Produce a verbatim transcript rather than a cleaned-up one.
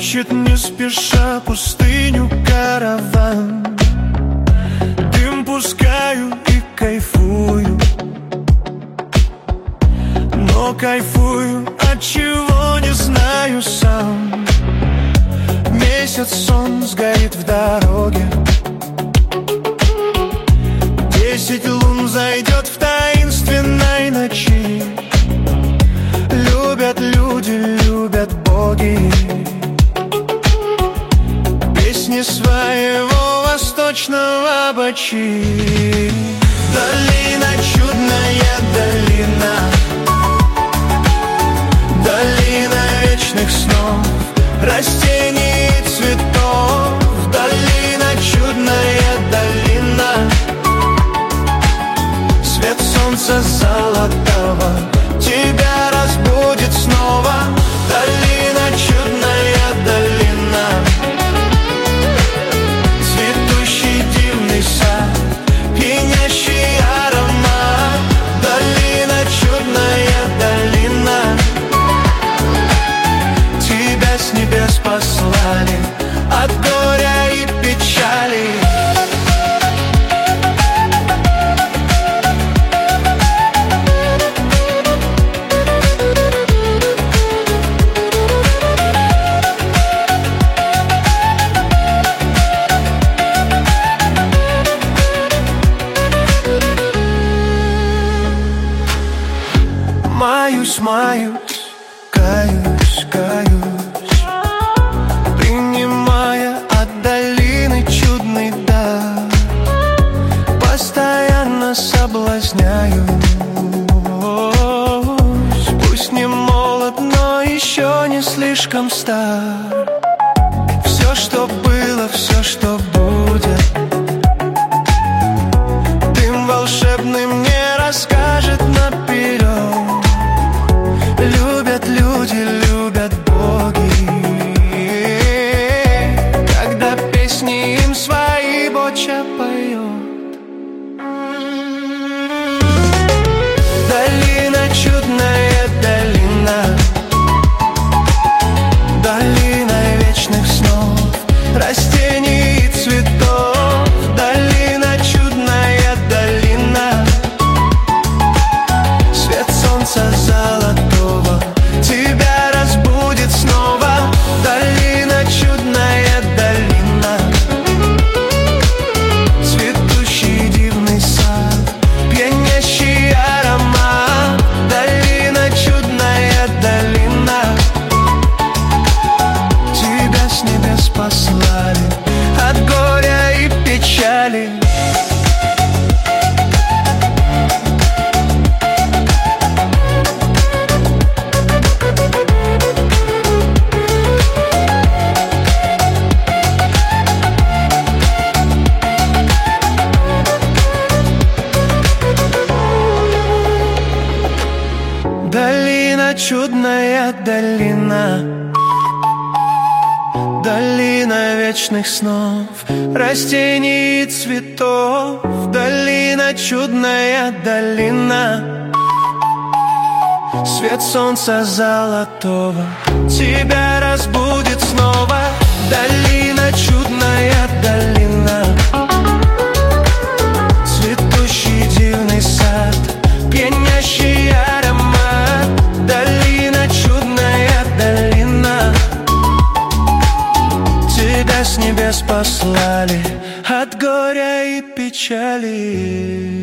Ищет не спеша пустыню караван. Дым пускаю и кайфую, но кайфую от чего не знаю сам. Месяц сон сгорит в дороге, десять лун зайдет в таинственной ночи. Любят люди, любят боги песни своего восточного бачи. Долина, чудная долина, долина вечных снов, растений и цветов. Долина, чудная долина, свет солнца золотого тебя разбудит снова. Долина, чудная долина, цветущий дивный сад, пьянящий аромат. Долина, чудная долина, тебя с небес послали от горя и печали. Маюсь, маюсь, каюсь, каюсь, принимая от долины чудный дар. Постоянно соблазняюсь, пусть не молод, но еще не слишком стар. Все, что было, все, что будет, дым волшебный мне расскажет наперед. Любят люди, любят боги, когда песни им свои боча поет. Долина, чудная долина, долина вечных снов, растений и цветов. Долина, чудная долина, свет солнца золотого тебя разбудит снова. Долина, чудная долина, цветущий дивный сад, пьянящий аромат. Долина, чудная долина, тебя с небес послали от горя и печали. Долина, чудная долина, долина вечных снов, растений и цветов. Долина, чудная долина, свет солнца золотого тебя разбудит снова. Долина, чудная долина, цветущий дивный сад, пьянящий аромат. Долина, чудная долина, тебя с небес послали от горя и печали.